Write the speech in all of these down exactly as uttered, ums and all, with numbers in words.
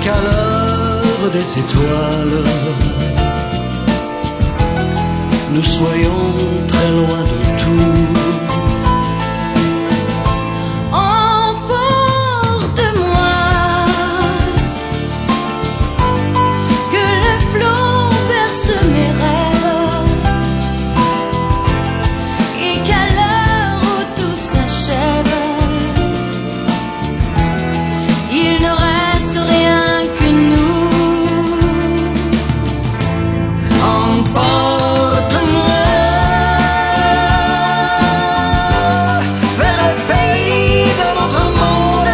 qu'à l'heure des étoiles, nous soyons très loin de tout. Emporte-moi, que le flot berce mes rêves, et qu'à l'heure où tout s'achève, il ne reste rien que nous. Emporte-moi vers le pays d'un autre monde,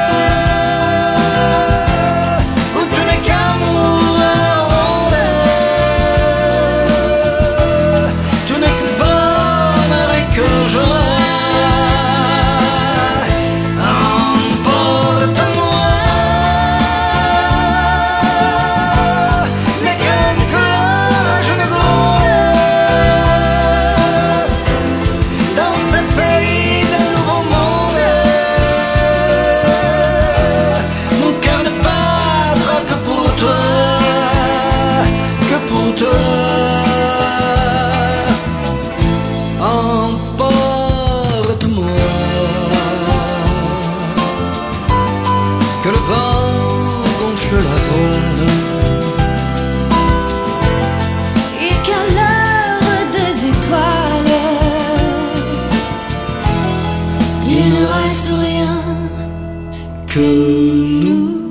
où tout n'est qu'amour à la ronde, tout n'est que bonheur et que joie. Emporte-moi, les craintes que l'âge ne gronde, dans ce pays d'un nouveau monde. Mon cœur ne battra que pour toi, que pour toi. Emporte-moi, que le vent gonfle la voile, et qu'à l'heure des étoiles, il ne reste rien que nous.